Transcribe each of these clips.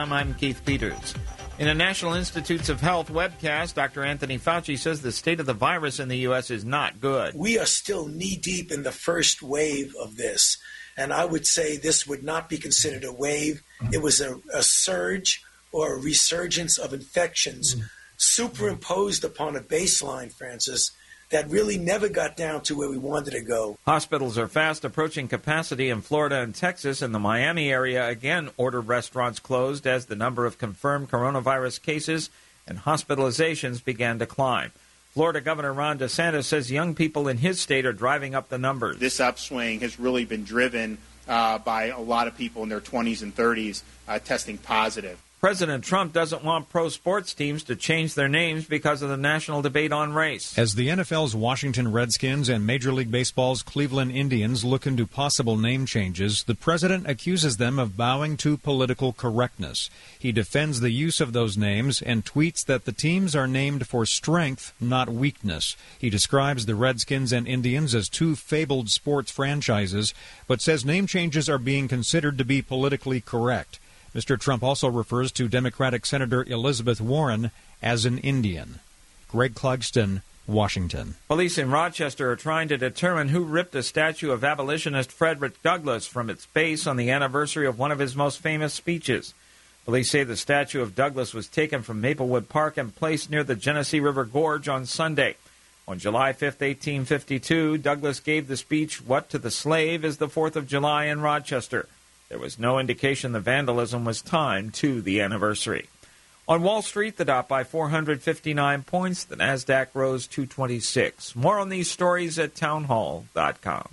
NewsON, I'm Keith Peters. In a National Institutes of Health webcast, Dr. Anthony Fauci says the state of the virus in the U.S. is not good. We are still knee-deep in the first wave of this, and I would say this would not be considered a wave. It was a surge or a resurgence of infections superimposed upon a baseline, Francis, that really never got down to where we wanted to go. Hospitals are fast approaching capacity in Florida and Texas, and the Miami area again ordered restaurants closed as the number of confirmed coronavirus cases and hospitalizations began to climb. Florida Governor Ron DeSantis says young people in his state are driving up the numbers. This upswing has really been driven by a lot of people in their 20s and 30s testing positive. President Trump doesn't want pro sports teams to change their names because of the national debate on race. As the NFL's Washington Redskins and Major League Baseball's Cleveland Indians look into possible name changes, the president accuses them of bowing to political correctness. He defends the use of those names and tweets that the teams are named for strength, not weakness. He describes the Redskins and Indians as two fabled sports franchises, but says name changes are being considered to be politically correct. Mr. Trump also refers to Democratic Senator Elizabeth Warren as an Indian. Greg Clugston, Washington. Police in Rochester are trying to determine who ripped a statue of abolitionist Frederick Douglass from its base on the anniversary of one of his most famous speeches. Police say the statue of Douglass was taken from Maplewood Park and placed near the Genesee River Gorge on Sunday. On July 5, 1852, Douglass gave the speech, "What to the Slave is the 4th of July" in Rochester. There was no indication the vandalism was timed to the anniversary. On Wall Street, the Dow by 459 points. The Nasdaq rose 226. More on these stories at townhall.com.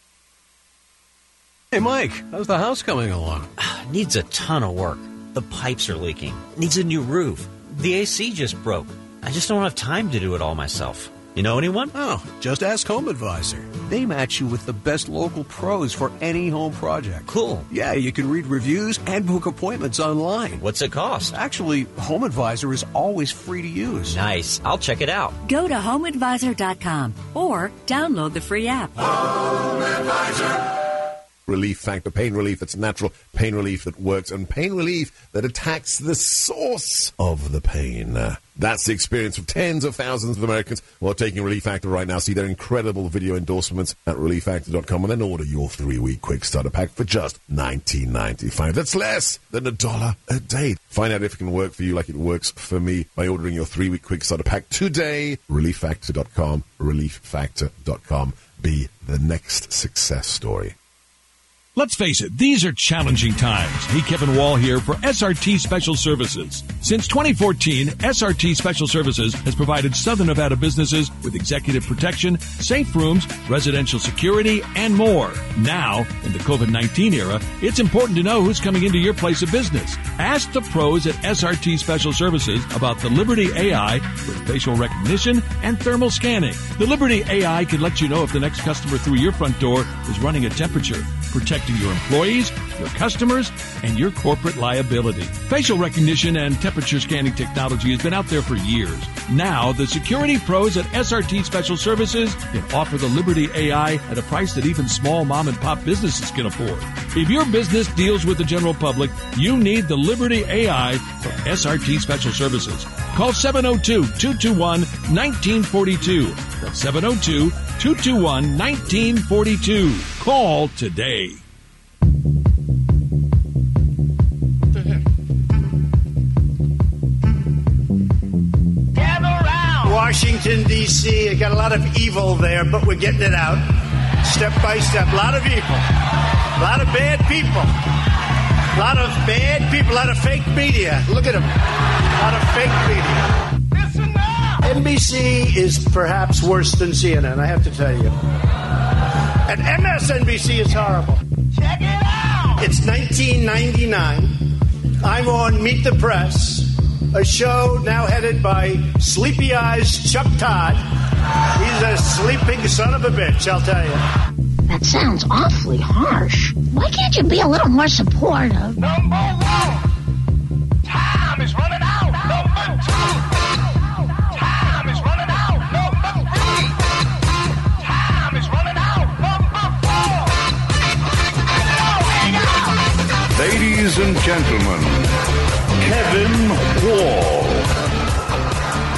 Hey, Mike, how's the house coming along? Needs a ton of work. The pipes are leaking. Needs a new roof. The AC just broke. I just don't have time to do it all myself. You know anyone? Oh, just ask Home Advisor. They match you with the best local pros for any home project. Cool. Yeah, you can read reviews and book appointments online. What's it cost? Actually, Home Advisor is always free to use. Nice. I'll check it out. Go to HomeAdvisor.com or download the free app. Home Advisor. Relief Factor, pain relief that's natural, pain relief that works, and pain relief that attacks the source of the pain. That's the experience of tens of thousands of Americans who are taking Relief Factor right now. See their incredible video endorsements at ReliefFactor.com and then order your 3-week quick starter pack for just $19.95. That's less than $1 a day. Find out if it can work for you like it works for me by ordering your 3-week quick starter pack today. ReliefFactor.com, ReliefFactor.com. Be the next success story. Let's face it, these are challenging times. Hey, Kevin Wall here for SRT Special Services. Since 2014, SRT Special Services has provided Southern Nevada businesses with executive protection, safe rooms, residential security, and more. Now, in the COVID-19 era, it's important to know who's coming into your place of business. Ask the pros at SRT Special Services about the Liberty AI with facial recognition and thermal scanning. The Liberty AI can let you know if the next customer through your front door is running a temperature, protecting your employees, your customers, and your corporate liability. Facial recognition and temperature scanning technology has been out there for years. Now, the security pros at SRT Special Services can offer the Liberty AI at a price that even small mom-and-pop businesses can afford. If your business deals with the general public, you need the Liberty AI from SRT Special Services. Call 702-221-1942. That's 702-221-1942. Call today. Washington, D.C. I got a lot of evil there, but we're getting it out step by step. A lot of evil. A lot of bad people. A lot of bad people. A lot of fake media. Look at them. A lot of fake media. Listen now. NBC is perhaps worse than CNN, I have to tell you. And MSNBC is horrible. Check it out. It's 1999. I'm on Meet the Press, a show now headed by Sleepy Eyes Chuck Todd. He's a sleeping son of a bitch, I'll tell you. That sounds awfully harsh. Why can't you be a little more supportive? Number one, time is running out. Number two, time is running out. Number three, time is running out. Number four. Ladies and gentlemen,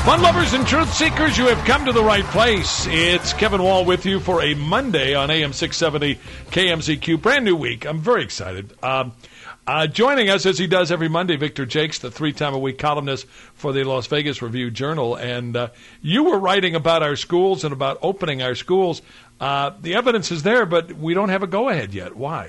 Fun lovers and truth seekers, you have come to the right place. It's Kevin Wall with you for a Monday on AM 670 KMZQ. Brand new week. I'm very excited. Joining us, as he does every Monday, Victor Jakes, the 3-time-a-week columnist for the Las Vegas Review-Journal. And you were writing about our schools and about opening our schools. The evidence is there, but we don't have a go-ahead yet. Why?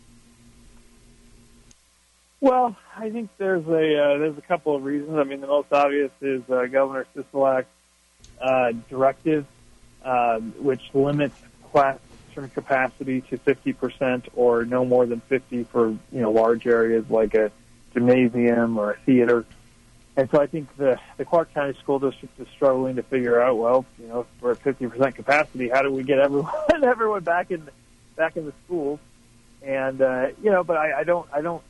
Well, I think there's a couple of reasons. I mean, the most obvious is Governor Sisolak's directive, which limits classroom capacity to 50% or no more than 50 for large areas like a gymnasium or a theater. And so I think the Clark County School District is struggling to figure out, well, if we're at 50% capacity, how do we get everyone back in the schools? And but I don't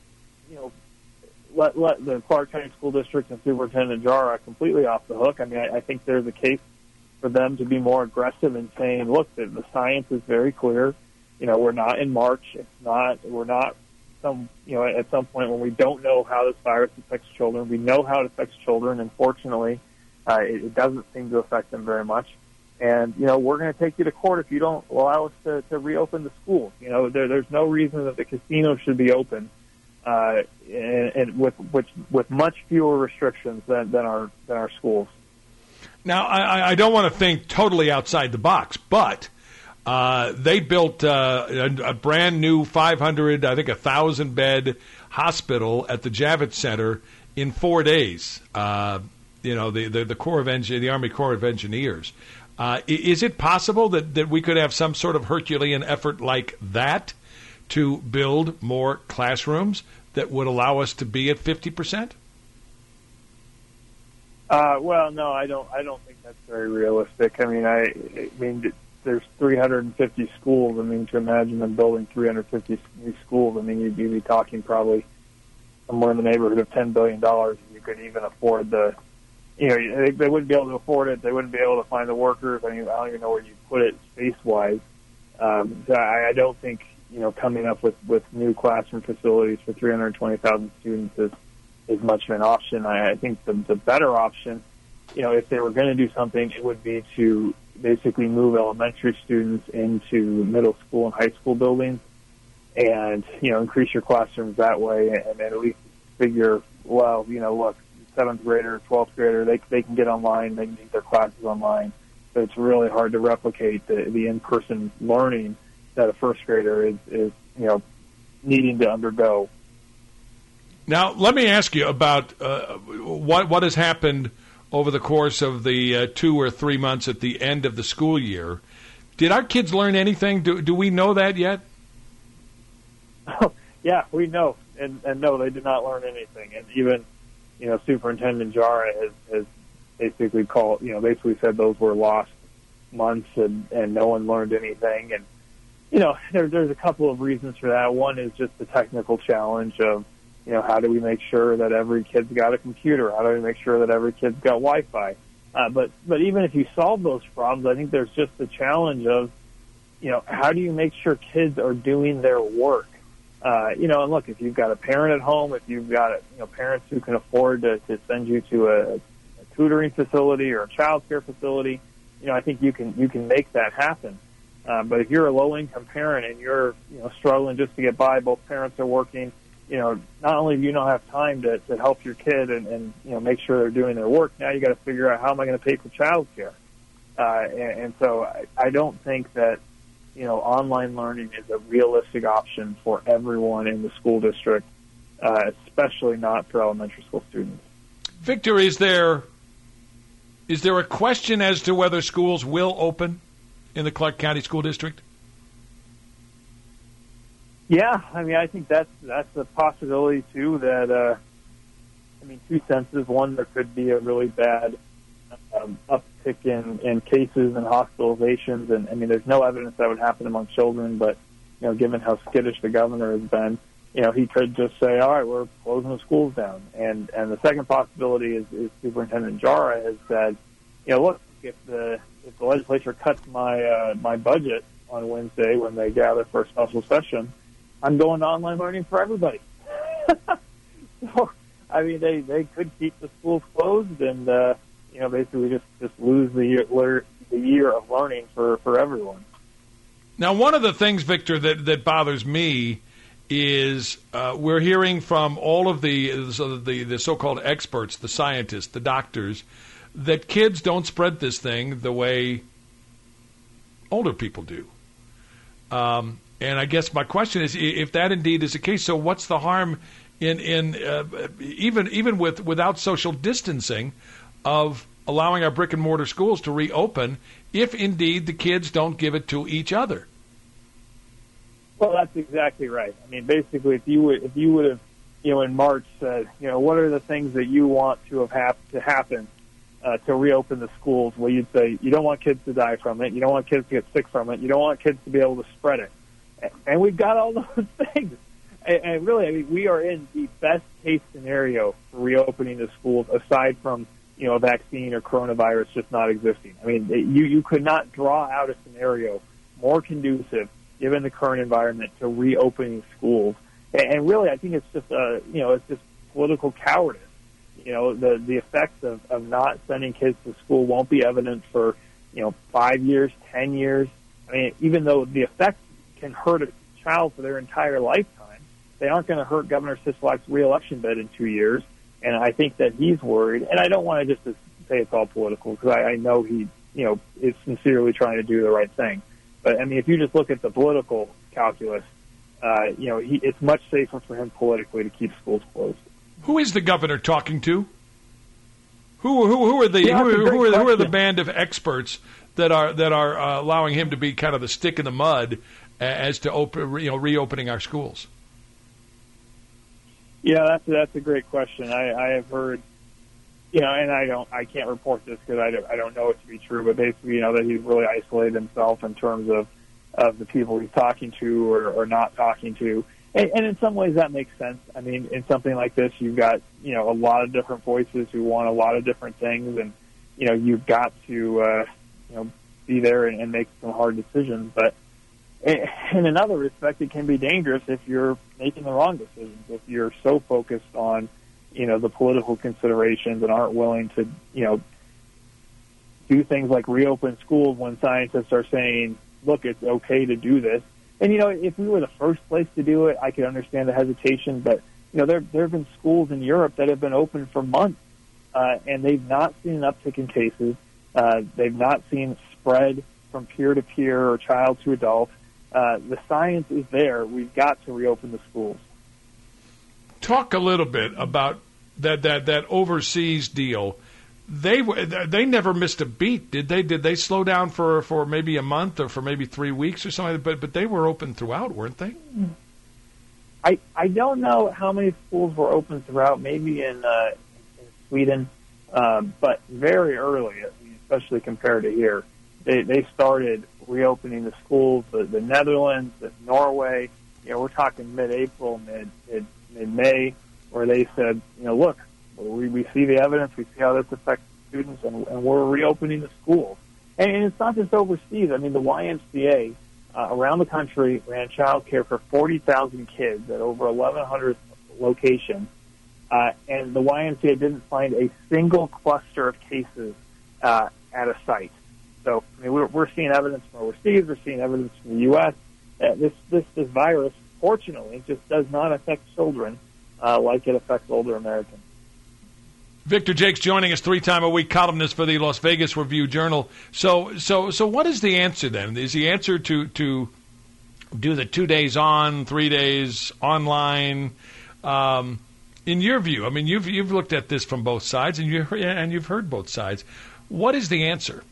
let the Clark County School District and Superintendent Jara completely off the hook. I mean, I think there's a case for them to be more aggressive in saying, look, the science is very clear. We're not in March. We're not at some point when we don't know how this virus affects children. We know how it affects children, and fortunately, it doesn't seem to affect them very much. And, we're going to take you to court if you don't allow us to reopen the schools. There's no reason that the casinos should be open, and with much fewer restrictions than our schools. Now, I don't want to think totally outside the box, but they built a brand new 500, I think 1,000-bed hospital at the Javits Center in 4 days. The Corps of the Army Corps of Engineers. Is it possible that we could have some sort of Herculean effort like that to build more classrooms that would allow us to be at 50%? Well, no, I don't think that's very realistic. I mean, there's 350 schools. I mean, to imagine them building 350 new schools, I mean, you'd be talking probably somewhere in the neighborhood of $10 billion. You could even afford they wouldn't be able to afford it. They wouldn't be able to find the workers. I mean, I don't even know where you put it space-wise. So I don't think, coming up with new classroom facilities for 320,000 students is much of an option. I think the better option, if they were going to do something, it would be to basically move elementary students into middle school and high school buildings and, increase your classrooms that way, and then at least figure, well, look, 7th grader, 12th grader, they can get online, they can take their classes online, but it's really hard to replicate the in-person learning that a first grader is needing to undergo. Now, let me ask you about what has happened over the course of the 2 or 3 months at the end of the school year. Did our kids learn anything? Do we know that yet? Oh, yeah, we know. And no, they did not learn anything. And even, Superintendent Jara has basically basically said those were lost months and no one learned anything. And, there's a couple of reasons for that. One is just the technical challenge of, how do we make sure that every kid's got a computer? How do we make sure that every kid's got Wi-Fi? But even if you solve those problems, I think there's just the challenge of, how do you make sure kids are doing their work? And look, if you've got a parent at home, if you've got parents who can afford to send you to a tutoring facility or a child care facility, I think you can make that happen. But if you're a low-income parent and you're struggling just to get by, both parents are working, not only do you not have time to help your kid and make sure they're doing their work, now you got to figure out how am I going to pay for child care. And so I don't think that online learning is a realistic option for everyone in the school district, especially not for elementary school students. Victor, is there a question as to whether schools will open in the Clark County School District? Yeah, I mean, I think that's a possibility too. That two senses. One, there could be a really bad uptick in cases and hospitalizations, and I mean, there's no evidence that would happen among children. But given how skittish the governor has been, he could just say, "All right, we're closing the schools down." And the second possibility is Superintendent Jara has said, look, if the legislature cuts my budget on Wednesday when they gather for a special session, I'm going to online learning for everybody. So, I mean, they could keep the schools closed, and basically just lose the year of learning for everyone. Now, one of the things, Victor, that bothers me is we're hearing from all of the so-called experts, the scientists, the doctors, that kids don't spread this thing the way older people do. And I guess my question is, if that indeed is the case, so what's the harm in even without social distancing of allowing our brick and mortar schools to reopen if indeed the kids don't give it to each other? Well, that's exactly right. I mean, basically, if you would have, in March said, what are the things that you want to happen to reopen the schools? Well, you'd say you don't want kids to die from it, you don't want kids to get sick from it, you don't want kids to be able to spread it, and we've got all those things. And really, I mean, we are in the best case scenario for reopening the schools, aside from a vaccine or coronavirus just not existing. I mean, you could not draw out a scenario more conducive, given the current environment, to reopening schools. And really, I think it's just it's just political cowardice. The effects of not sending kids to school won't be evident for 5 years, 10 years. I mean, even though the effects can hurt a child for their entire lifetime, they aren't going to hurt Governor Sisolak's reelection bid in 2 years. And I think that he's worried. And I don't want to just say it's all political, because I know he is sincerely trying to do the right thing. But I mean, if you just look at the political calculus, it's much safer for him politically to keep schools closed. Who is the governor talking to? Who are the band of experts that are allowing him to be kind of the stick in the mud as to reopening our schools? Yeah, that's a great question. I have heard, and I can't report this because I don't know it to be true, but basically, that he's really isolated himself in terms of the people he's talking to or not talking to. And in some ways that makes sense. I mean, in something like this, you've got, a lot of different voices who want a lot of different things, and, you've got to, be there and make some hard decisions. But in another respect, it can be dangerous if you're making the wrong decisions, if you're so focused on, the political considerations and aren't willing to, do things like reopen schools when scientists are saying, look, it's okay to do this. And, if we were the first place to do it, I could understand the hesitation. But, there have been schools in Europe that have been open for months, and they've not seen an uptick in cases. They've not seen spread from peer to peer or child to adult. The science is there. We've got to reopen the schools. Talk a little bit about that overseas deal. They never missed a beat, did they? Did they slow down for maybe a month or for maybe 3 weeks or something? But they were open throughout, weren't they? I don't know how many schools were open throughout. Maybe in Sweden, but very early, especially compared to here. They started reopening the schools. The Netherlands, Norway. We're talking mid-April, mid-May, where they said, look, we see the evidence, we see how this affects students, and we're reopening the schools. And it's not just overseas. I mean, the YMCA around the country ran child care for 40,000 kids at over 1,100 locations, and the YMCA didn't find a single cluster of cases at a site. So, I mean, we're seeing evidence from overseas, we're seeing evidence from the U.S. This virus, fortunately, just does not affect children like it affects older Americans. Victor Jakes joining us, 3-time-a-week columnist for the Las Vegas Review-Journal. So what is the answer then? Is the answer to do the 2 days on, 3 days online? In your view, I mean, you've looked at this from both sides, and you've heard both sides. What is the answer?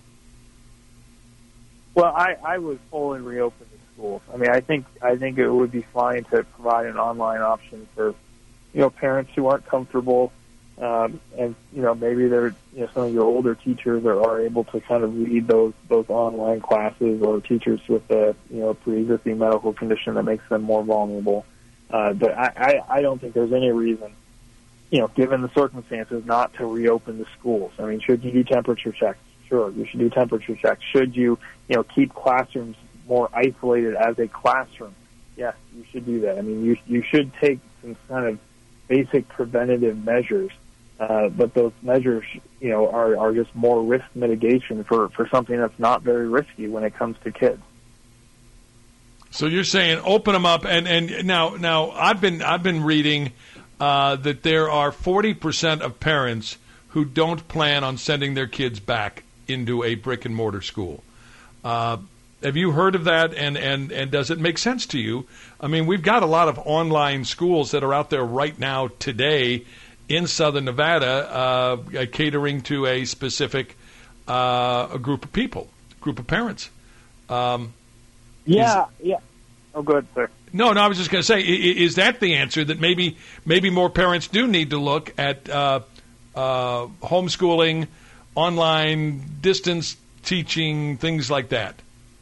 Well, I would fully reopen the schools. I mean, I think it would be fine to provide an online option for parents who aren't comfortable. And maybe they're some of your older teachers are able to kind of lead those online classes, or teachers with a pre-existing medical condition that makes them more vulnerable. But I don't think there's any reason, given the circumstances, not to reopen the schools. I mean, should you do temperature checks? Sure, you should do temperature checks. Should you keep classrooms more isolated as a classroom? Yes, you should do that. I mean, you should take some kind of basic preventative measures But those measures, are just more risk mitigation for something that's not very risky when it comes to kids. So you're saying open them up, and now I've been reading that there are 40% of parents who don't plan on sending their kids back into a brick and mortar school. Have you heard of that? And does it make sense to you? I mean, we've got a lot of online schools that are out there right now today in Southern Nevada, catering to a specific a group of people, group of parents. Yeah. Oh, go ahead, sir. No, I was just going to say, is that the answer, that maybe more parents do need to look at homeschooling, online, distance teaching, things like that?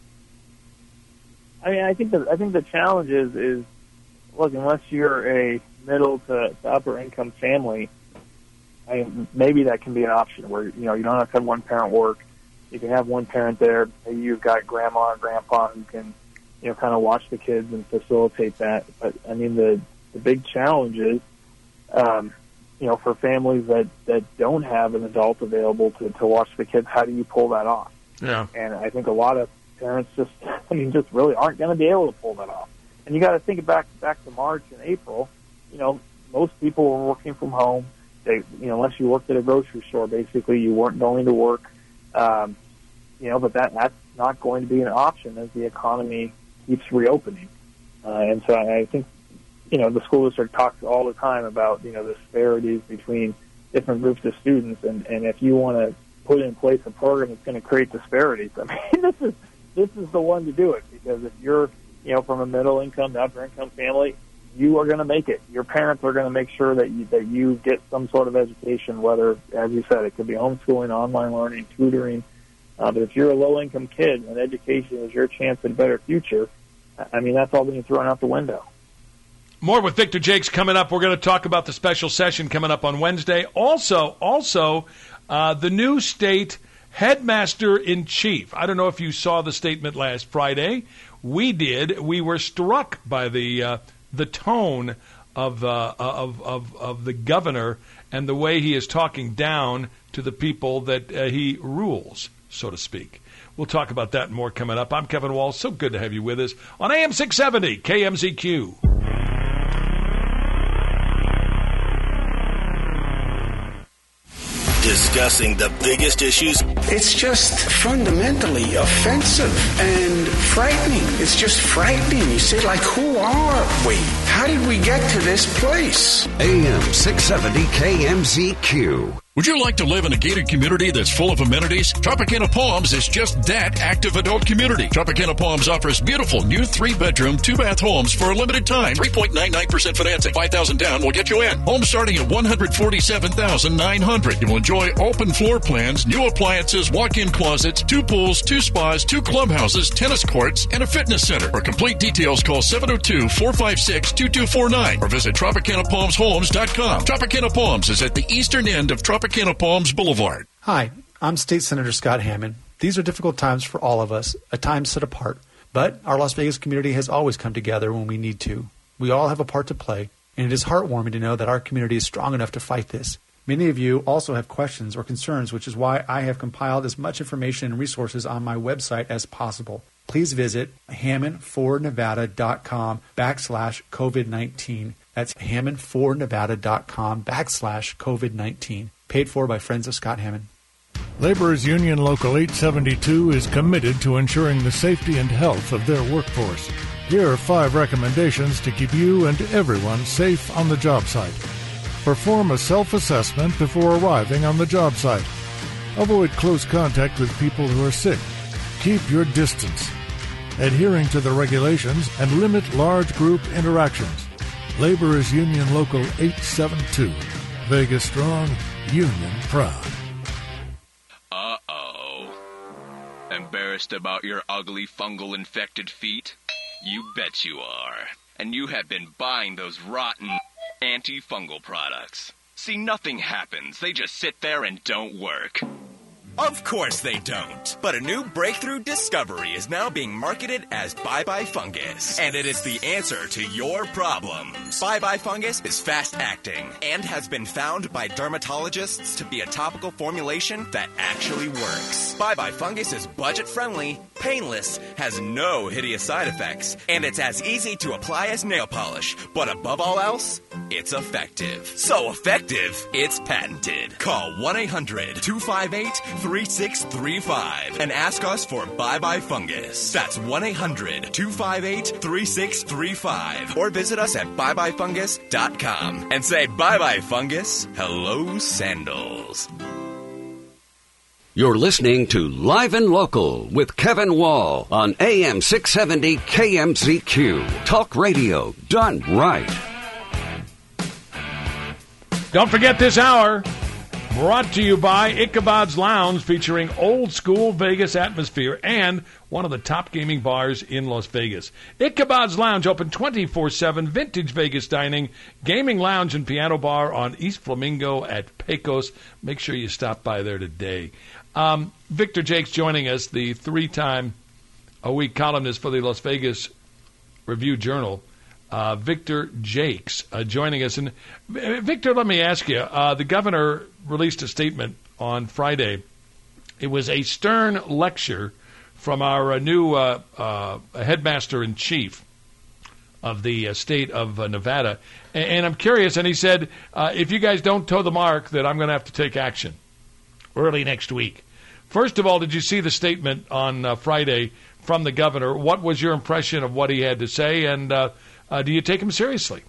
I mean, I think the challenge is look, unless you're a middle to upper income family, maybe that can be an option where you don't have to have one parent work. You can have one parent there. Maybe you've got grandma and grandpa who can kind of watch the kids and facilitate that. But I mean, the big challenge is for families that don't have an adult available to watch the kids, how do you pull that off? Yeah. And I think a lot of parents just really aren't going to be able to pull that off. And you got to think back to March and April. Most people were working from home. They, unless you worked at a grocery store, basically you weren't going to work. But that's not going to be an option as the economy keeps reopening. And so I think, the school district talks all the time about, the disparities between different groups of students. And if you want to put in place a program that's going to create disparities, I mean, this is the one to do it, because if you're, from a middle income to upper income family, you are going to make it. Your parents are going to make sure that you get some sort of education, whether, as you said, it could be homeschooling, online learning, tutoring. But if you're a low-income kid and education is your chance at a better future, I mean, that's all being thrown out the window. More with Victor Jakes coming up. We're going to talk about the special session coming up on Wednesday. Also, the new state headmaster-in-chief. I don't know if you saw the statement last Friday. We did. We were struck by the tone of the governor and the way he is talking down to the people that he rules, so to speak. We'll talk about that and more coming up. I'm Kevin Walls. So good to have you with us on AM 670 KMZQ. Discussing the biggest issues. It's just fundamentally offensive and frightening. It's just frightening. You say, like, who are we? How did we get to this place? AM 670 KMZQ. Would you like to live in a gated community that's full of amenities? Tropicana Palms is just that active adult community. Tropicana Palms offers beautiful new 3-bedroom, 2-bath homes for a limited time. 3.99% financing. $5,000 down will get you in. Homes starting at $147,900. You will enjoy open floor plans, new appliances, walk-in closets, 2 pools, 2 spas, 2 clubhouses, tennis courts, and a fitness center. For complete details, call 702-456-2249 or visit TropicanaPalmsHomes.com. Tropicana Palms is at the eastern end of Tropicana Palms Boulevard. Hi, I'm State Senator Scott Hammond. These are difficult times for all of us, a time set apart. But our Las Vegas community has always come together when we need to. We all have a part to play, and it is heartwarming to know that our community is strong enough to fight this. Many of you also have questions or concerns, which is why I have compiled as much information and resources on my website as possible. Please visit HammondForNevada.com/COVID-19. That's HammondForNevada.com/COVID-19. Paid for by friends of Scott Hammond. Laborers Union Local 872 is committed to ensuring the safety and health of their workforce. Here are 5 recommendations to keep you and everyone safe on the job site. Perform a self-assessment before arriving on the job site. Avoid close contact with people who are sick. Keep your distance. Adhering to the regulations and limit large group interactions. Laborers Union Local 872. Vegas strong, union proud. Uh-oh. Embarrassed about your ugly fungal infected feet? You bet you are. And you have been buying those rotten antifungal products. See, nothing happens. They just sit there and don't work. Of course they don't. But a new breakthrough discovery is now being marketed as Bye Bye Fungus. And it is the answer to your problems. Bye Bye Fungus is fast-acting and has been found by dermatologists to be a topical formulation that actually works. Bye Bye Fungus is budget-friendly, painless, has no hideous side effects, and it's as easy to apply as nail polish. But above all else, it's effective. So effective, it's patented. Call 1-800-258-3635 and ask us for Bye Bye Fungus. That's 1-800-258-3635. Or visit us at byebyfungus.com and say Bye Bye Fungus, hello sandals. You're listening to Live and Local with Kevin Wall on AM 670 KMZQ. Talk radio done right. Don't forget this hour, brought to you by Ichabod's Lounge, featuring old school Vegas atmosphere and one of the top gaming bars in Las Vegas. Ichabod's Lounge, open 24/7, vintage Vegas dining, gaming lounge and piano bar on East Flamingo at Pecos. Make sure you stop by there today. Victor Jakes joining us, the 3-time-a-week columnist for the Las Vegas Review-Journal. Victor Jakes joining us. And Victor, let me ask you, the governor released a statement on Friday. It was a stern lecture from our new headmaster-in-chief of the state of Nevada. And I'm curious, and he said, if you guys don't toe the mark, that I'm going to have to take action early next week. First of all, did you see the statement on Friday from the governor? What was your impression of what he had to say, and do you take him seriously?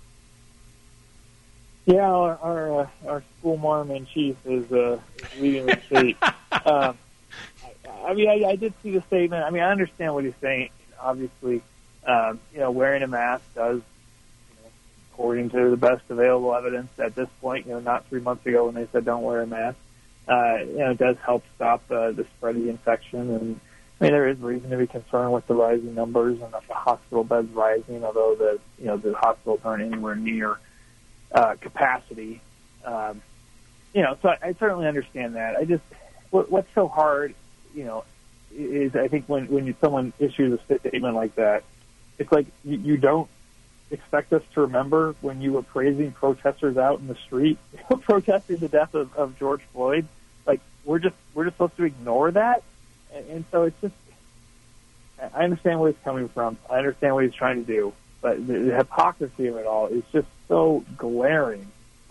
Yeah, our school marm in chief is leading the state. I did see the statement. I mean, I understand what he's saying. Obviously, wearing a mask does, according to the best available evidence at this point, not 3 months ago when they said don't wear a mask, it does help stop the spread of the infection. And I mean, there is reason to be concerned with the rising numbers and the hospital beds rising, although the hospitals aren't anywhere near capacity. So I certainly understand that. I just, what's so hard, is I think when someone issues a statement like that, it's like you don't expect us to remember when you were praising protesters out in the street, protesting the death of George Floyd. Like we're just supposed to ignore that, and so it's just. I understand where he's coming from. I understand what he's trying to do, but the hypocrisy of it all is just so glaring.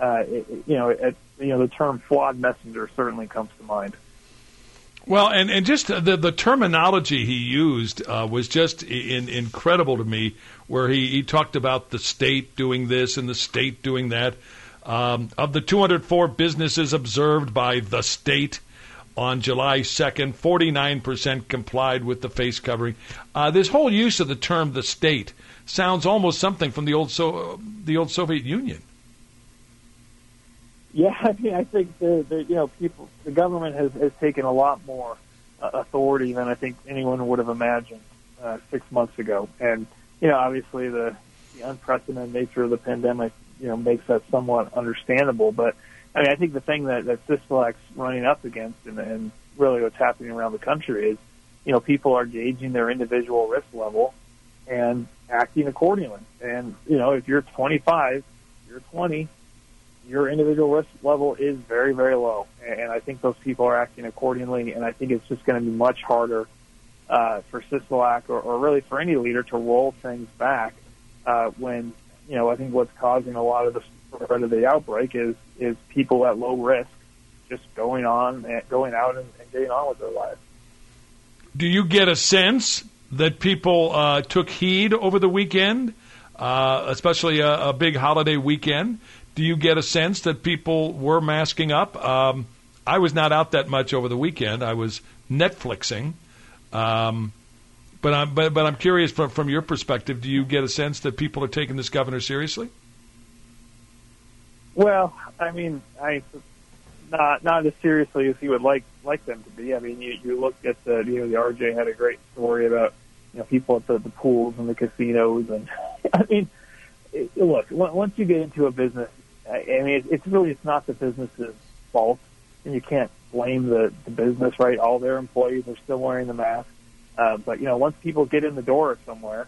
The term "flawed messenger" certainly comes to mind. Well, and just the terminology he used was just incredible to me, where he talked about the state doing this and the state doing that. Of the 204 businesses observed by the state on July 2nd, 49% complied with the face covering. This whole use of the term "the state" sounds almost something from the old Soviet Union. Yeah, I mean, I think the government has taken a lot more authority than I think anyone would have imagined 6 months ago. And obviously the unprecedented nature of the pandemic makes that somewhat understandable. But I mean, I think the thing that Sisolak's running up against, and really what's happening around the country is, people are gauging their individual risk level and acting accordingly. And if you're 25, you're 20. Your individual risk level is very, very low. And I think those people are acting accordingly, and I think it's just going to be much harder for Sisolak or really for any leader to roll things back when, I think what's causing a lot of the spread of the outbreak is people at low risk just going out and getting on with their lives. Do you get a sense that people took heed over the weekend, especially a big holiday weekend? Do you get a sense that people were masking up? I was not out that much over the weekend. I was Netflixing. But I'm curious from your perspective, do you get a sense that people are taking this governor seriously? Well, I mean, not as seriously as he would like them to be. I mean, you look at the RJ had a great story about people at the pools and the casinos, and I mean, look, once you get into a business, I mean, it's not the business's fault, and you can't blame the business, right? All their employees are still wearing the mask. But, once people get in the door somewhere,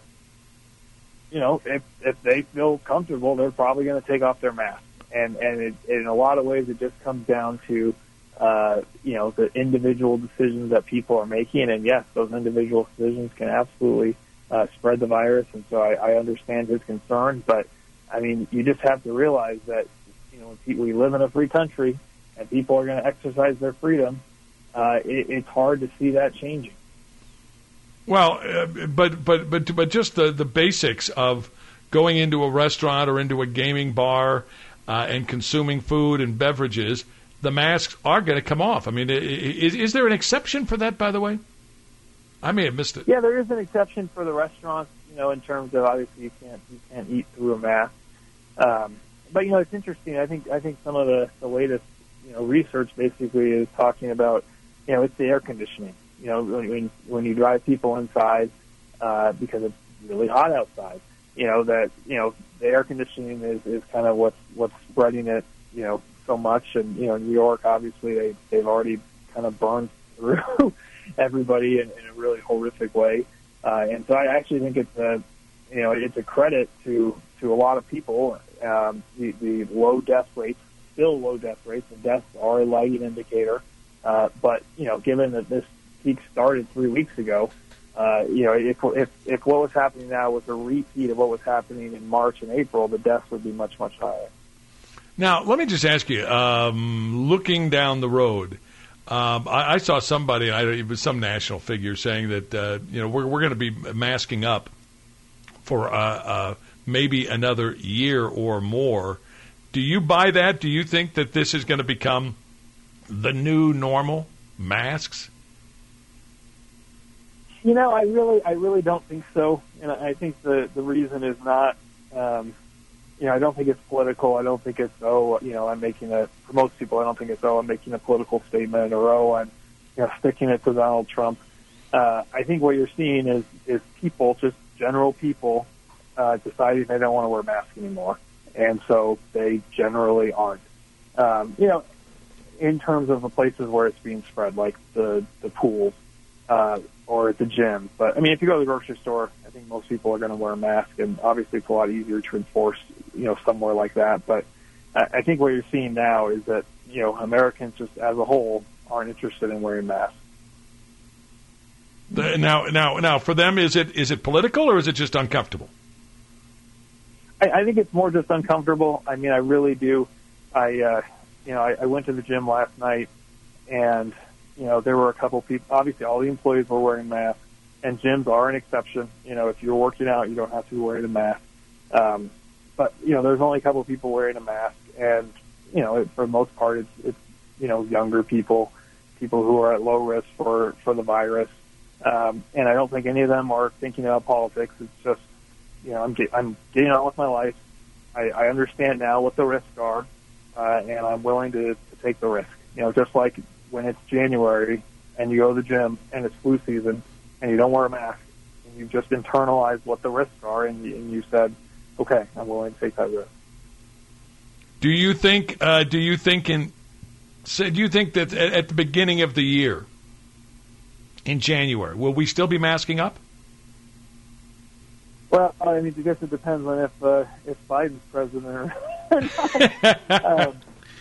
if they feel comfortable, they're probably going to take off their mask. And in a lot of ways, it just comes down to, the individual decisions that people are making. And, yes, those individual decisions can absolutely spread the virus. And so I understand his concern. But, you just have to realize that, we live in a free country and people are going to exercise their freedom. It's hard to see that changing. Well, but just the basics of going into a restaurant or into a gaming bar and consuming food and beverages, the masks are going to come off. Is there an exception for that, by the way? I may have missed it. Yeah, there is an exception for the restaurants, in terms of obviously you can't eat through a mask. But it's interesting. I think some of the latest research basically is talking about it's the air conditioning. When you drive people inside because it's really hot outside, the air conditioning is kind of what's spreading it, so much. And New York, obviously, they've already kind of burned through everybody in a really horrific way. And so I actually think it's a credit to a lot of people. The low death rates, still low death rates, and deaths are a lagging indicator. But given that this peak started 3 weeks ago, if what was happening now was a repeat of what was happening in March and April, the deaths would be much, much higher. Now, let me just ask you, looking down the road, I saw somebody, it was some national figure, saying that we're going to be masking up for maybe another year or more. Do you buy that? Do you think that this is going to become the new normal, masks? I really don't think so. And I think the reason is not, I don't think it's political. I don't think it's, I'm making for most people, I don't think it's, I'm making a political statement or, I'm, sticking it to Donald Trump. I think what you're seeing is people, just general people, deciding they don't want to wear masks anymore. And so they generally aren't. In terms of the places where it's being spread, like the pools, or at the gym. But, if you go to the grocery store, I think most people are going to wear a mask, and obviously it's a lot easier to enforce, somewhere like that. But I think what you're seeing now is that, Americans just as a whole aren't interested in wearing masks. Now, for them, is it political or is it just uncomfortable? I think it's more just uncomfortable. I really do. I went to the gym last night, and there were a couple people. Obviously, all the employees were wearing masks, and gyms are an exception. If you're working out, you don't have to be wearing a mask. But there's only a couple people wearing a mask, and for the most part, it's younger people who are at low risk for the virus. And I don't think any of them are thinking about politics. It's just, I'm getting on with my life. I understand now what the risks are, and I'm willing to take the risk. Just like when it's January and you go to the gym and it's flu season and you don't wear a mask, and you've just internalized what the risks are, and you said, okay, I'm willing to take that risk. Do you think that at the beginning of the year, in January, will we still be masking up? Well, I guess it depends on if Biden's president or not.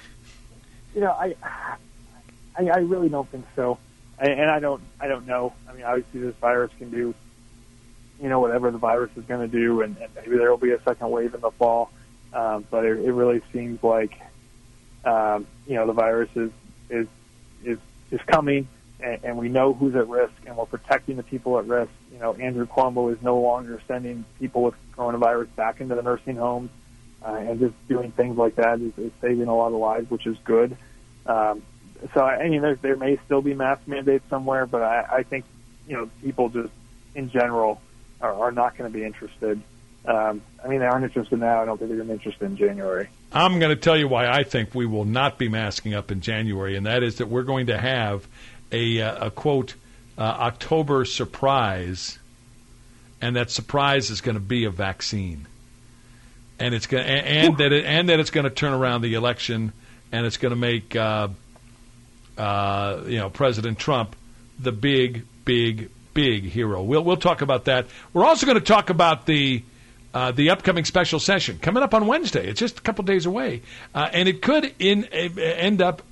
I really don't think so, and I don't know. Obviously, this virus can do, whatever the virus is going to do, and maybe there will be a second wave in the fall. But it really seems like, the virus is coming. And we know who's at risk, and we're protecting the people at risk. Andrew Cuomo is no longer sending people with coronavirus back into the nursing homes, and just doing things like that is saving a lot of lives, which is good. So, there may still be mask mandates somewhere, but I think, people just in general are not going to be interested. They aren't interested now. I don't think they're going to be interested in January. I'm going to tell you why I think we will not be masking up in January, and that is that we're going to have a quote, October surprise, and that surprise is going to be a vaccine, and it's going that it's going to turn around the election, and it's going to make President Trump the big hero. We'll talk about that. We're also going to talk about the upcoming special session coming up on Wednesday. It's just a couple days away, and it could end up